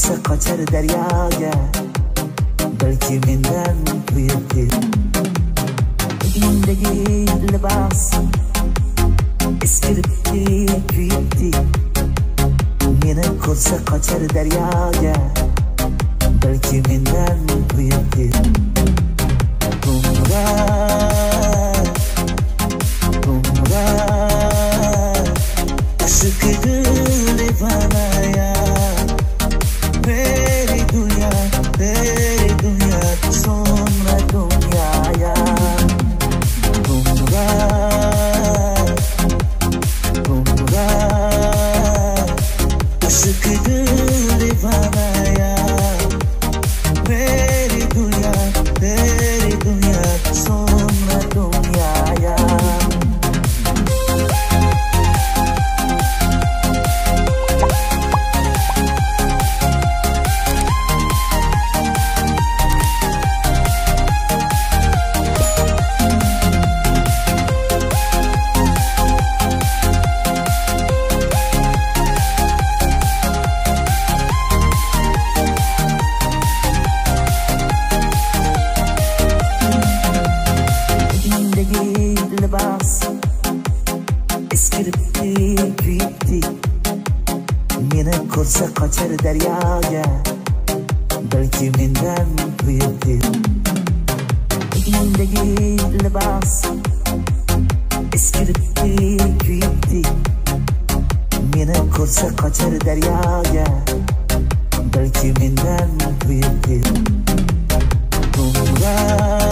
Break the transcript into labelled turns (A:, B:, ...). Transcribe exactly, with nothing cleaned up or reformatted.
A: ko'rsa qochar daryoga, balki mendan buyukdir. Uyingdagi libos eskiribdi, kuyibdi. Meni ko'rsa qochar daryoga, balki mendan buyukdir. Umrar, umrar, aşkını banaya. Meri dünya, meri dünya, sonra dünyaya. Umrar, umrar, aşkını banaya. Meri dünya, meri dünya, sonra dünyaya. Libos eskiribdi, kuyibdi. Meni ko'rsa qochar daryoga, balki mendan buyukdir. Uyingdagi libos eskiribdi, kuyibdi. Meni ko'rsa qochar daryoga, balki mendan buyukdir. Umrar